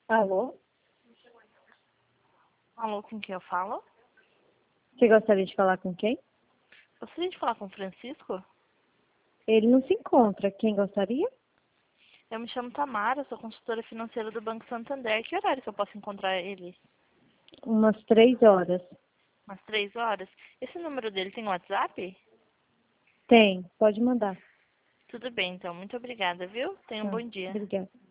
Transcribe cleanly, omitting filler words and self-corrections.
Alô? Alô, com quem eu falo? Você gostaria de falar com quem? Gostaria de falar com o Francisco? Ele não se encontra. Quem gostaria? Eu me chamo Tamara, sou consultora financeira do Banco Santander. Que horário que eu posso encontrar ele? Umas 3 horas. Umas 3 horas? Esse número dele tem WhatsApp? Tem, pode mandar. Tudo bem, então. Muito obrigada, viu? Tenha um Tá, bom dia. obrigada.